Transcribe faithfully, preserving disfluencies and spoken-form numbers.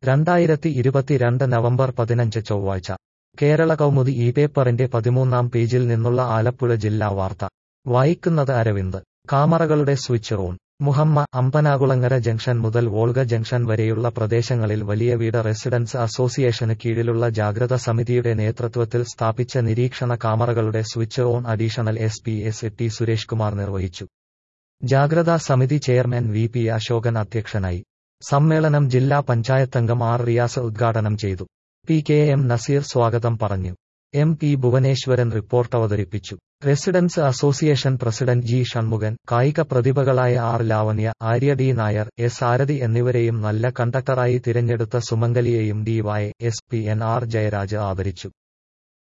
രണ്ടായിരത്തി ഇരുപത്തിരണ്ട് നവംബർ പതിനഞ്ച് ചൊവ്വാഴ്ച കേരള കൗമുദി ഈ പേപ്പറിന്റെ പതിമൂന്നാം പേജിൽ നിന്നുള്ള ആലപ്പുഴ ജില്ലാ വാർത്ത വായിക്കുന്നത് അരവിന്ദ്. കാമറകളുടെ switch on. Muhamma. Ambanakulangara junction മുതൽ വോൾഗ ജംഗ്ഷൻ വരെയുള്ള പ്രദേശങ്ങളിൽ വലിയ വീട് റെസിഡൻസ് അസോസിയേഷന് കീഴിലുള്ള ജാഗ്രത സമിതിയുടെ നേതൃത്വത്തിൽ സ്ഥാപിച്ച നിരീക്ഷണ കാമറകളുടെ switch on additional S P S T Suresh Kumar നിർവഹിച്ചു. ജാഗ്രതാ സമിതി ചെയർമാൻ വി പി അശോകൻ അധ്യക്ഷനായി. സമ്മേളനം ജില്ലാ പഞ്ചായത്തംഗം ആർ റിയാസ് ഉദ്ഘാടനം ചെയ്തു. പി കെ എം നസീർ സ്വാഗതം പറഞ്ഞു. എം പി ഭുവനേശ്വരൻ റിപ്പോർട്ട് അവതരിപ്പിച്ചു. Residence association president G Shanmukhan, കായിക പ്രതിഭകളായ R Lavanya, Arya D Nair, S Aarathi എന്നിവരെയും നല്ല കണ്ടക്ടറായി തിരഞ്ഞെടുത്ത സുമംഗലിയെയും D Y S P N R Jayaraj ആദരിച്ചു.